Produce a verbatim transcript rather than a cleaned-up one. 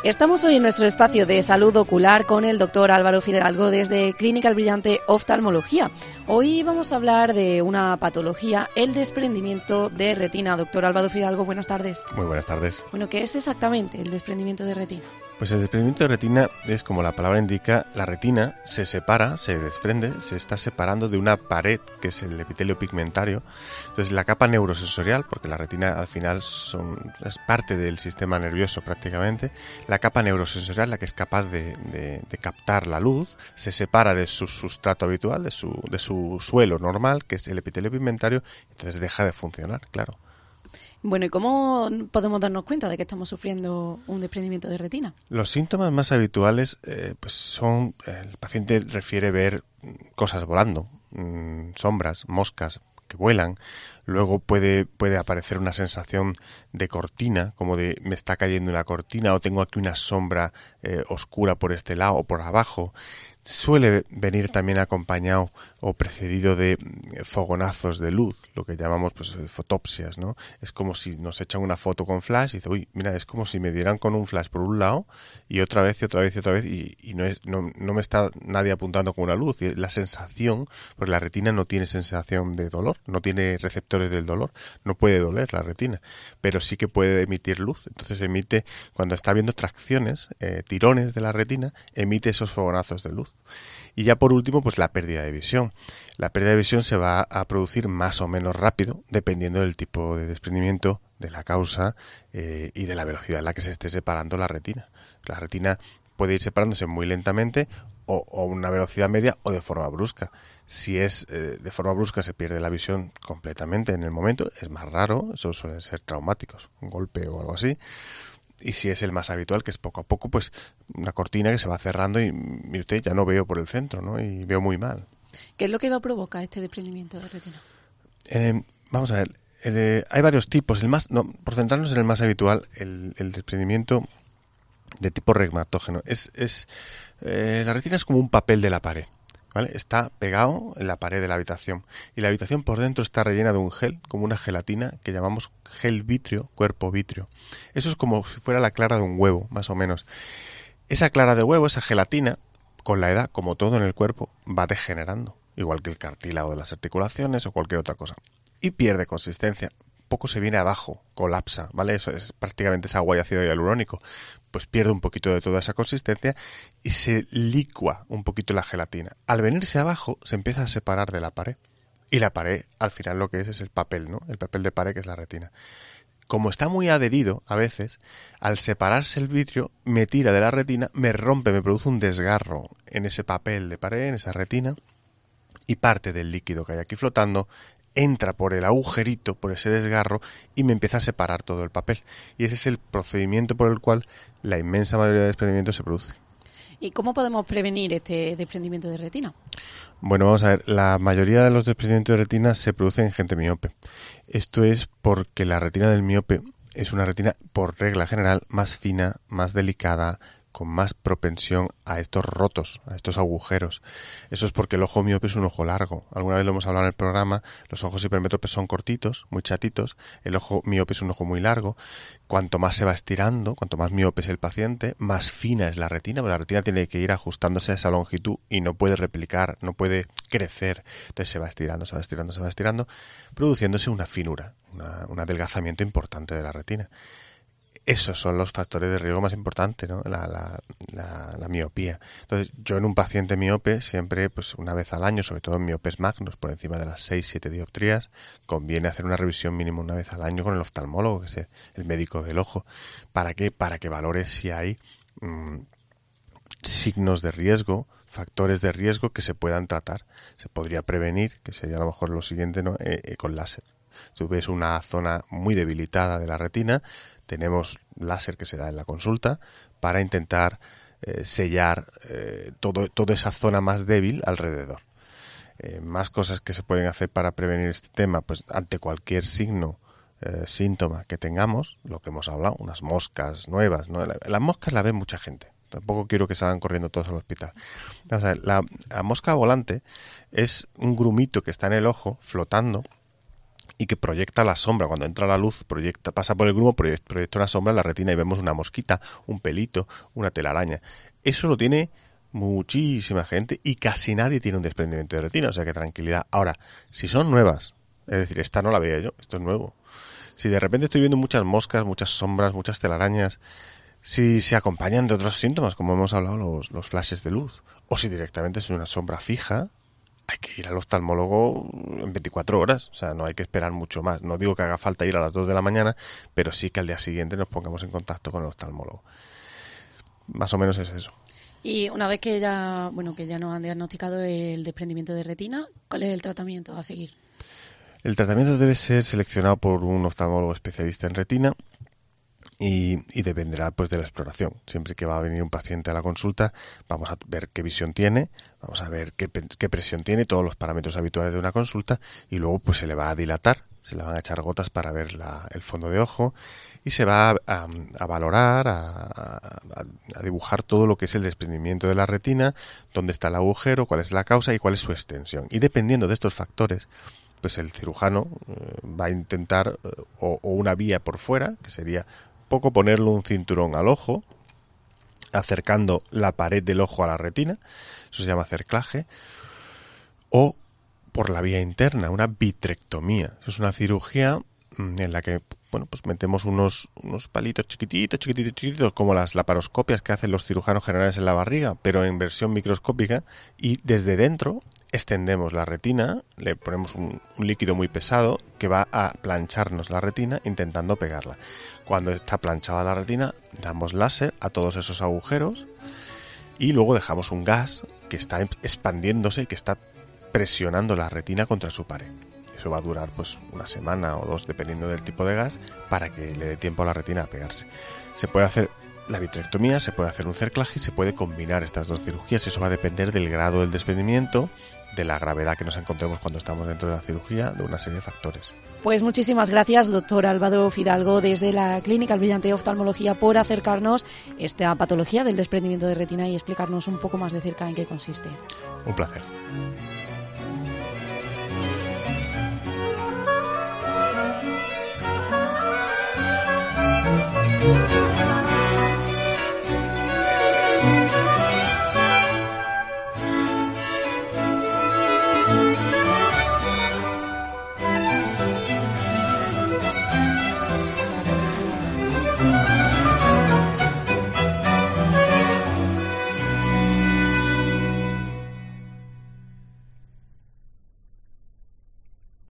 Estamos hoy en nuestro espacio de salud ocular con el doctor Álvaro Fidalgo desde Clínica El Brillante Oftalmología. Hoy vamos a hablar de una patología, el desprendimiento de retina. Doctor Álvaro Fidalgo, buenas tardes. Muy buenas tardes. Bueno, ¿qué es exactamente el desprendimiento de retina? Pues el desprendimiento de retina es, como la palabra indica, la retina se separa, se desprende, se está separando de una pared que es el epitelio pigmentario. Entonces la capa neurosensorial, porque la retina al final son, es parte del sistema nervioso prácticamente, la capa neurosensorial, la que es capaz de, de, de captar la luz, se separa de su sustrato habitual, de su, de su suelo normal, que es el epitelio pigmentario, entonces deja de funcionar, claro. Bueno, ¿y cómo podemos darnos cuenta de que estamos sufriendo un desprendimiento de retina? Los síntomas más habituales eh, pues son, el paciente refiere ver cosas volando, mmm, sombras, moscas que vuelan. Luego puede, puede aparecer una sensación de cortina, como de me está cayendo una cortina o tengo aquí una sombra eh, oscura por este lado o por abajo. Suele venir también acompañado o precedido de fogonazos de luz, lo que llamamos pues fotopsias, ¿no? Es como si nos echan una foto con flash y dice, uy, mira, es como si me dieran con un flash por un lado y otra vez y otra vez y otra vez y, y no, es, no, no me está nadie apuntando con una luz. Y la sensación, porque la retina no tiene sensación de dolor, no tiene receptores del dolor, no puede doler la retina, pero sí que puede emitir luz. Entonces emite, cuando está viendo tracciones, eh, tirones de la retina, emite esos fogonazos de luz. Y ya por último, pues la pérdida de visión. La pérdida de visión se va a producir más o menos rápido, dependiendo del tipo de desprendimiento, de la causa eh, y de la velocidad en la que se esté separando la retina. La retina puede ir separándose muy lentamente o a una velocidad media o de forma brusca. Si es eh, de forma brusca se pierde la visión completamente en el momento, es más raro, eso suelen ser traumáticos, un golpe o algo así. Y si es el más habitual, que es poco a poco, pues una cortina que se va cerrando y mire usted, ya no veo por el centro, ¿no? Y veo muy mal. ¿Qué es lo que lo provoca este desprendimiento de retina? Eh, vamos a ver, eh, hay varios tipos. El más, no, por centrarnos en el más habitual, el, el desprendimiento de tipo regmatógeno. Es, es eh, la retina es como un papel de la pared, ¿vale? Está pegado en la pared de la habitación y la habitación por dentro está rellena de un gel, como una gelatina que llamamos gel vítreo, cuerpo vítreo. Eso es como si fuera la clara de un huevo, más o menos. Esa clara de huevo, esa gelatina, con la edad, como todo en el cuerpo, va degenerando, igual que el cartílago de las articulaciones o cualquier otra cosa, y pierde consistencia. Poco se viene abajo, colapsa, ¿vale? Eso es prácticamente ese agua y ácido hialurónico. Pues pierde un poquito de toda esa consistencia y se licua un poquito la gelatina. Al venirse abajo se empieza a separar de la pared. Y la pared, al final lo que es es el papel, ¿no? El papel de pared que es la retina. Como está muy adherido a veces, al separarse el vitrio me tira de la retina, me rompe, me produce un desgarro en ese papel de pared, en esa retina, y parte del líquido que hay aquí flotando entra por el agujerito, por ese desgarro, y me empieza a separar todo el papel. Y ese es el procedimiento por el cual la inmensa mayoría de desprendimientos se produce. ¿Y cómo podemos prevenir este desprendimiento de retina? Bueno, vamos a ver, la mayoría de los desprendimientos de retina se producen en gente miope. Esto es porque la retina del miope es una retina, por regla general, más fina, más delicada, con más propensión a estos rotos, a estos agujeros. Eso es porque el ojo miope es un ojo largo. Alguna vez lo hemos hablado en el programa, los ojos hipermétropes son cortitos, muy chatitos, el ojo miope es un ojo muy largo. Cuanto más se va estirando, cuanto más miope es el paciente, más fina es la retina, porque la retina tiene que ir ajustándose a esa longitud y no puede replicar, no puede crecer. Entonces se va estirando, se va estirando, se va estirando, produciéndose una finura, una, un adelgazamiento importante de la retina. Esos son los factores de riesgo más importantes, ¿no? La, la, la, la miopía. Entonces, yo en un paciente miope, siempre, pues una vez al año, sobre todo en miopes magnos, por encima de las seis siete dioptrías, conviene hacer una revisión mínimo una vez al año con el oftalmólogo, que es el médico del ojo. ¿Para qué? Para que valore si hay mmm, signos de riesgo, factores de riesgo que se puedan tratar. Se podría prevenir, que sería a lo mejor lo siguiente, ¿no? Eh, eh, con láser. Tú ves una zona muy debilitada de la retina, tenemos láser que se da en la consulta para intentar eh, sellar eh, todo, toda esa zona más débil alrededor. Eh, más cosas que se pueden hacer para prevenir este tema, pues ante cualquier signo, eh, síntoma que tengamos, lo que hemos hablado, unas moscas nuevas, ¿no? Las moscas las ve mucha gente. Tampoco quiero que salgan corriendo todos al hospital. Vamos a ver, la, la mosca volante es un grumito que está en el ojo flotando y que proyecta la sombra. Cuando entra la luz, proyecta, pasa por el grumo, proyecta, proyecta una sombra en la retina y vemos una mosquita, un pelito, una telaraña. Eso lo tiene muchísima gente y casi nadie tiene un desprendimiento de retina, o sea que tranquilidad. Ahora, si son nuevas, es decir, esta no la veía yo, esto es nuevo. Si de repente estoy viendo muchas moscas, muchas sombras, muchas telarañas, si se acompañan de otros síntomas, como hemos hablado, los, los flashes de luz, o si directamente es una sombra fija, hay que ir al oftalmólogo en veinticuatro horas, o sea, no hay que esperar mucho más. No digo que haga falta ir a las dos de la mañana, pero sí que al día siguiente nos pongamos en contacto con el oftalmólogo. Más o menos es eso. Y una vez que ya, bueno, que ya nos han diagnosticado el desprendimiento de retina, ¿cuál es el tratamiento a seguir? El tratamiento debe ser seleccionado por un oftalmólogo especialista en retina y, y dependerá pues de la exploración. Siempre que va a venir un paciente a la consulta, vamos a ver qué visión tiene, vamos a ver qué, qué presión tiene, todos los parámetros habituales de una consulta, y luego pues se le va a dilatar, se le van a echar gotas para ver la, el fondo de ojo, y se va a, a, a valorar, a, a, a dibujar todo lo que es el desprendimiento de la retina, dónde está el agujero, cuál es la causa y cuál es su extensión. Y dependiendo de estos factores, pues el cirujano eh, va a intentar eh, o, o una vía por fuera, que sería poco ponerle un cinturón al ojo, acercando la pared del ojo a la retina, eso se llama cerclaje, o por la vía interna, una vitrectomía. Eso es una cirugía en la que, bueno, pues metemos unos, unos palitos chiquititos, chiquititos, chiquititos, como las laparoscopias que hacen los cirujanos generales en la barriga, pero en versión microscópica, y desde dentro extendemos la retina, le ponemos un, un líquido muy pesado que va a plancharnos la retina intentando pegarla. Cuando está planchada la retina, damos láser a todos esos agujeros y luego dejamos un gas que está expandiéndose y que está presionando la retina contra su pared. Eso va a durar pues una semana o dos, dependiendo del tipo de gas, para que le dé tiempo a la retina a pegarse. Se puede hacer la vitrectomía, se puede hacer un cerclaje y se puede combinar estas dos cirugías. Eso va a depender del grado del desprendimiento, de la gravedad que nos encontremos cuando estamos dentro de la cirugía, de una serie de factores. Pues muchísimas gracias, doctor Álvaro Fidalgo, desde la Clínica El Brillante Oftalmología, por acercarnos esta patología del desprendimiento de retina y explicarnos un poco más de cerca en qué consiste. Un placer. Thank you.